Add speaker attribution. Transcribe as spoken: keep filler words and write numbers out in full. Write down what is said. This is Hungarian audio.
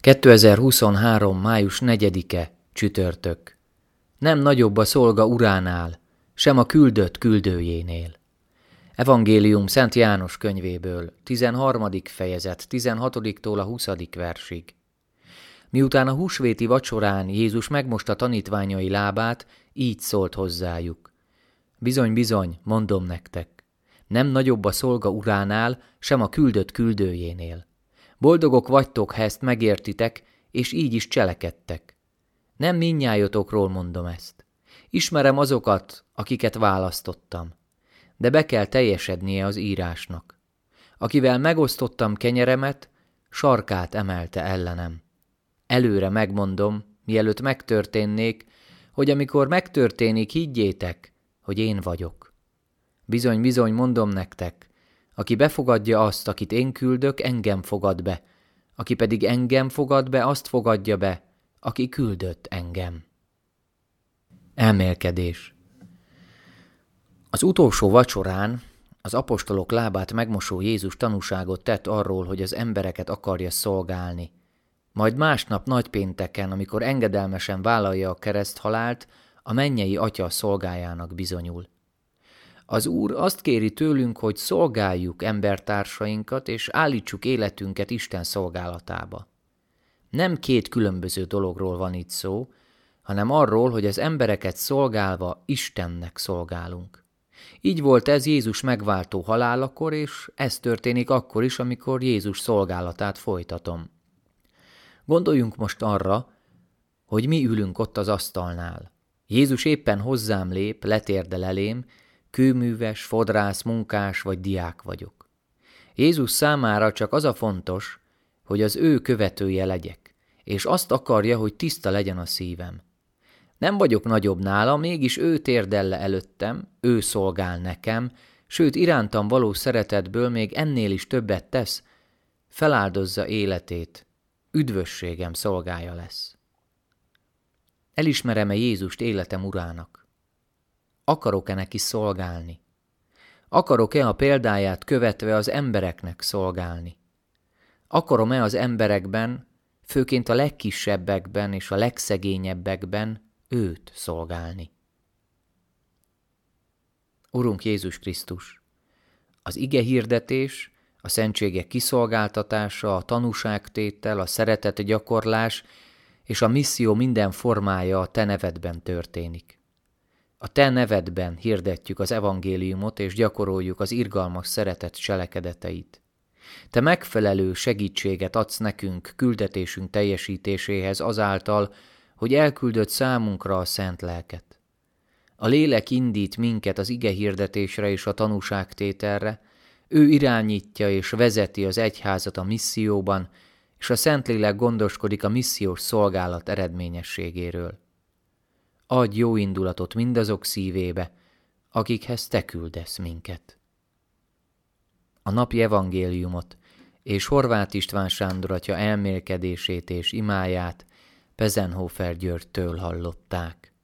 Speaker 1: kétezer-huszonhárom. május negyedike, csütörtök. Nem nagyobb a szolga uránál, sem a küldött küldőjénél. Evangélium Szent János könyvéből, tizenharmadik fejezet, tizenhatodiktól a huszadik versig. Miután a húsvéti vacsorán Jézus megmosta tanítványai lábát, így szólt hozzájuk. Bizony, bizony, mondom nektek, nem nagyobb a szolga uránál, sem a küldött küldőjénél. Boldogok vagytok, ha ezt megértitek, és így is cselekedtek. Nem mindnyájatokról mondom ezt. Ismerem azokat, akiket választottam, de be kell teljesednie az írásnak. Akivel megosztottam kenyeremet, sarkát emelte ellenem. Előre megmondom, mielőtt megtörténnék, hogy amikor megtörténik, higgyétek, hogy én vagyok. Bizony, bizony, mondom nektek, aki befogadja azt, akit én küldök, engem fogad be, aki pedig engem fogad be, azt fogadja be, aki küldött engem. Elmélkedés. Az utolsó vacsorán az apostolok lábát megmosó Jézus tanúságot tett arról, hogy az embereket akarja szolgálni. Majd másnap nagypénteken, amikor engedelmesen vállalja a kereszthalált, a mennyei Atya szolgájának bizonyul. Az Úr azt kéri tőlünk, hogy szolgáljuk embertársainkat, és állítsuk életünket Isten szolgálatába. Nem két különböző dologról van itt szó, hanem arról, hogy az embereket szolgálva Istennek szolgálunk. Így volt ez Jézus megváltó halálakor, és ez történik akkor is, amikor Jézus szolgálatát folytatom. Gondoljunk most arra, hogy mi ülünk ott az asztalnál. Jézus éppen hozzám lép, letérdel elém, kőműves, fodrász, munkás vagy diák vagyok. Jézus számára csak az a fontos, hogy az ő követője legyek, és azt akarja, hogy tiszta legyen a szívem. Nem vagyok nagyobb nála, mégis ő térdel le előttem, ő szolgál nekem, sőt irántam való szeretetből még ennél is többet tesz, feláldozza életét, üdvösségem szolgája lesz. Elismerem-e Jézust életem urának? Akarok-e neki szolgálni? Akarok-e a példáját követve az embereknek szolgálni? Akarom-e az emberekben, főként a legkisebbekben és a legszegényebbekben őt szolgálni? Urunk Jézus Krisztus, az ige hirdetés, a szentségek kiszolgáltatása, a tanúságtétel, a szeretet gyakorlás és a misszió minden formája a Te nevedben történik. A Te nevedben hirdetjük az evangéliumot és gyakoroljuk az irgalmas szeretet cselekedeteit. Te megfelelő segítséget adsz nekünk küldetésünk teljesítéséhez azáltal, hogy elküldött számunkra a szent lelket. A lélek indít minket az ige hirdetésre és a tanúságtételre, ő irányítja és vezeti az egyházat a misszióban, és a Szentlélek gondoskodik a missziós szolgálat eredményességéről. Adj jó indulatot mindazok szívébe, akikhez Te küldesz minket. A napi evangéliumot és Horváth István Sándor atya elmélkedését és imáját Pezenhofer Györgytől hallották.